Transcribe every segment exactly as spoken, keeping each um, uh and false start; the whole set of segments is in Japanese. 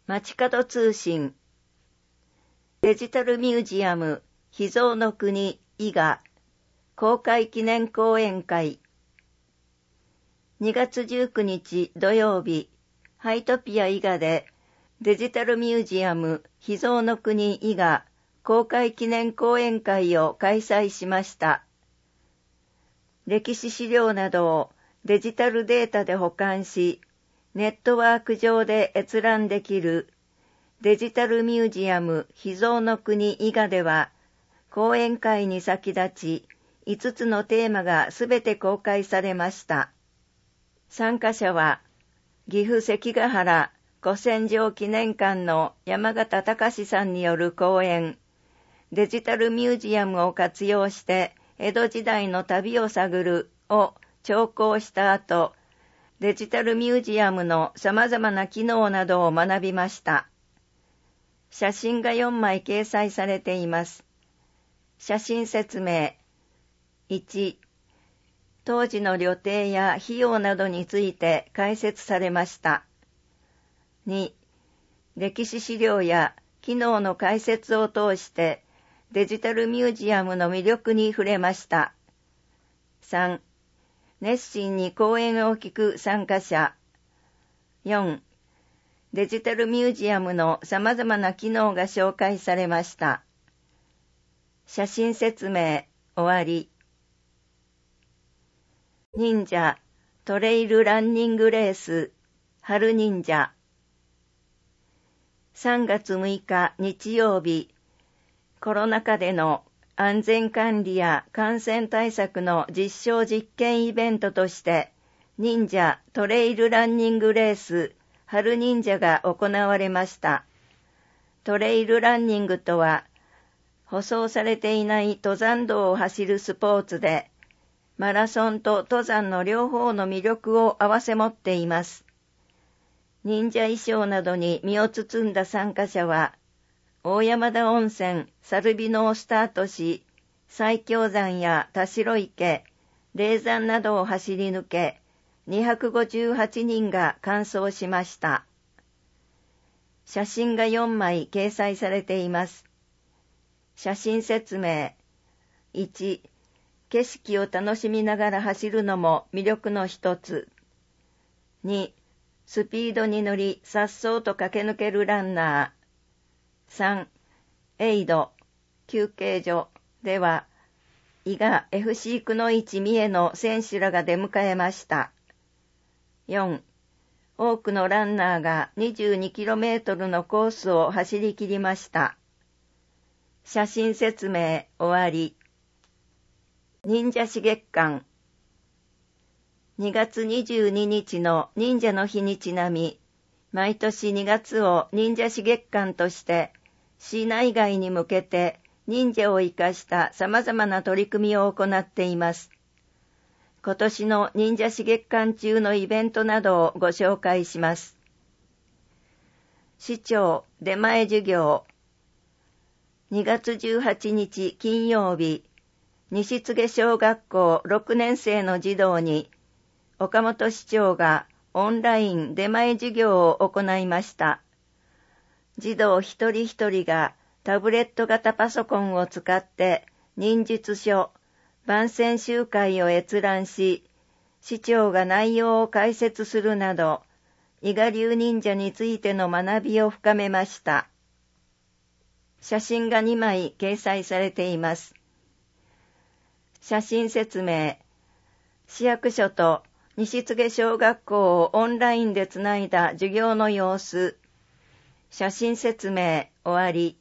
街角通信デジタルミュージアム秘蔵の国伊賀公開記念講演会にがつじゅうくにち土曜日ハイトピア伊賀でデジタルミュージアム秘蔵の国伊賀公開記念講演会を開催しました。歴史資料などをデジタルデータで保管し、ネットワーク上で閲覧できるデジタルミュージアム秘蔵の国伊賀では、講演会に先立ち、いつつのテーマがすべて公開されました。参加者は、岐阜関ヶ原古戦場記念館の山形隆さんによる講演、デジタルミュージアムを活用して江戸時代の旅を探るを聴講した後、デジタルミュージアムの様々な機能などを学びました。写真がよんまい掲載されています。写真説明。いち、当時の旅程や費用などについて解説されました。に、歴史資料や機能の解説を通してデジタルミュージアムの魅力に触れました。さん、熱心に講演を聞く参加者。よん、デジタルミュージアムの様々な機能が紹介されました。写真説明終わり。忍者トレイルランニングレース春忍者さんがつむいか日曜日、コロナ禍での安全管理や感染対策の実証実験イベントとして忍者トレイルランニングレース春忍者が行われました。トレイルランニングとは舗装されていない登山道を走るスポーツでマラソンと登山の両方の魅力を併せ持っています。忍者衣装などに身を包んだ参加者は大山田温泉、猿美濃をスタートし、西京山や田代池、霊山などを走り抜け、にひゃくごじゅうはちにんが完走しました。写真がよんまい掲載されています。写真説明。いち、景色を楽しみながら走るのも魅力の一つ。に、スピードに乗り、颯爽と駆け抜けるランナー。さん、エイド、休憩所では、伊賀 エフシー 区の市三重の選手らが出迎えました。よん、多くのランナーが にじゅうにキロメートル のコースを走り切りました。写真説明終わり。忍者刺激館にがつにじゅうににちの忍者の日にちなみ、毎年にがつを忍者刺激館として市内外に向けて忍者を生かした様々な取り組みを行っています。今年の忍者刺激館中のイベントなどをご紹介します。市長出前授業にがつじゅうはちにち金曜日、西柘小学校ろくねんせいの児童に岡本市長がオンライン出前授業を行いました。児童一人一人がタブレット型パソコンを使って忍術書、番宣集会を閲覧し、市長が内容を解説するなど、伊賀流忍者についての学びを深めました。写真がにまい掲載されています。写真説明。市役所と西柘小学校をオンラインでつないだ授業の様子。写真説明終わり。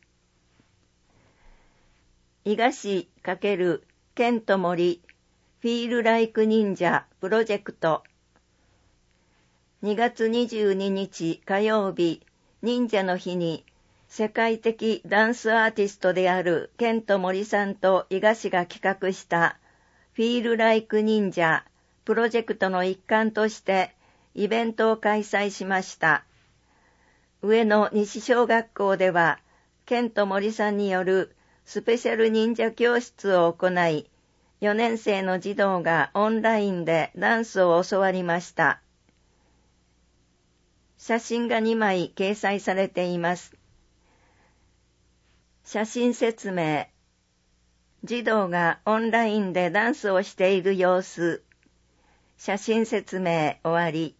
伊賀市×県と森フィールライク忍者プロジェクトにがつにじゅうににち火曜日忍者の日に世界的ダンスアーティストである県と森さんと伊賀市が企画したフィールライク忍者プロジェクトの一環としてイベントを開催しました。上野西小学校では、県と森さんによるスペシャル忍者教室を行い、よねんせいの児童がオンラインでダンスを教わりました。 写真がにまい掲載されています。写真説明。児童がオンラインでダンスをしている様子。写真説明終わり。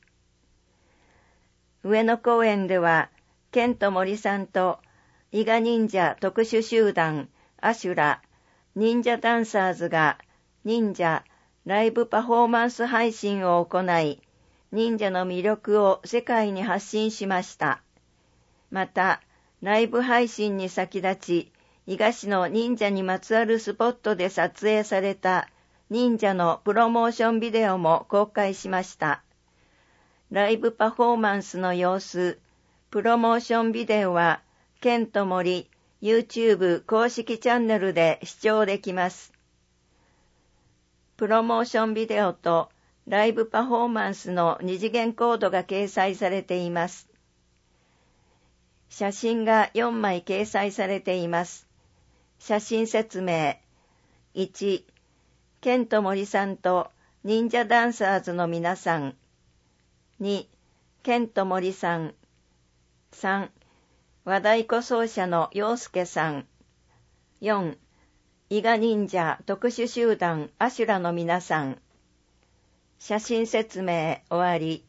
上野公園では、ケント森さんと伊賀忍者特殊集団アシュラ忍者ダンサーズが忍者ライブパフォーマンス配信を行い、忍者の魅力を世界に発信しました。また、ライブ配信に先立ち、伊賀市の忍者にまつわるスポットで撮影された忍者のプロモーションビデオも公開しました。ライブパフォーマンスの様子、プロモーションビデオは、ケント森 YouTube 公式チャンネルで視聴できます。プロモーションビデオとライブパフォーマンスの二次元コードが掲載されています。写真がよんまい掲載されています。写真説明。いち、ケント森さんと忍者ダンサーズの皆さん。に、ケント森さん。さん、和太鼓奏者の陽介さん。よん、伊賀忍者特殊集団アシュラの皆さん。写真説明終わり。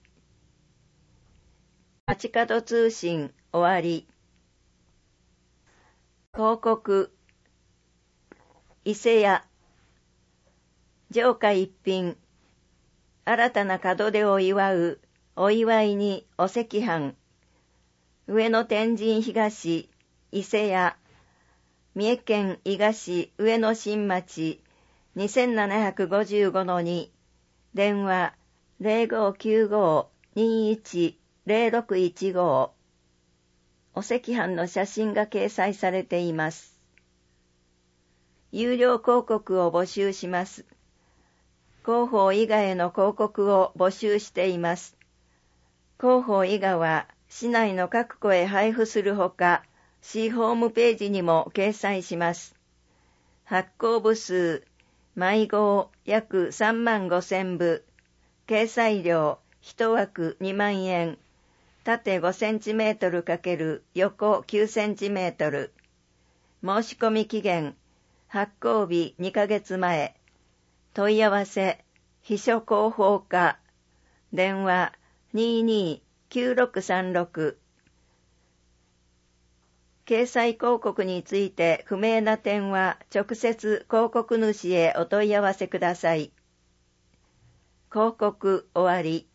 街角通信終わり。広告。伊勢屋。上下一品。新たな門出を祝うお祝いにお赤飯。上野天神東伊勢屋。三重県伊賀市上野新町 にせんななひゃくごじゅうごのに。電話 ゼロごきゅうご にいち ゼロろくいちご。お赤飯の写真が掲載されています。有料広告を募集します。広報伊賀への広告を募集しています。広報伊賀は市内の各戸へ配布するほか、市ホームページにも掲載します。発行部数、毎号約さんまんごせんぶ、掲載料いちわくにまんえん、縦ごセンチメートル×横きゅうセンチメートル。申し込み期限、発行日にかげつまえ。問い合わせ、秘書広報課。電話 にーにーきゅうろくさんろく。掲載広告について不明な点は直接広告主へお問い合わせください。広告終わり。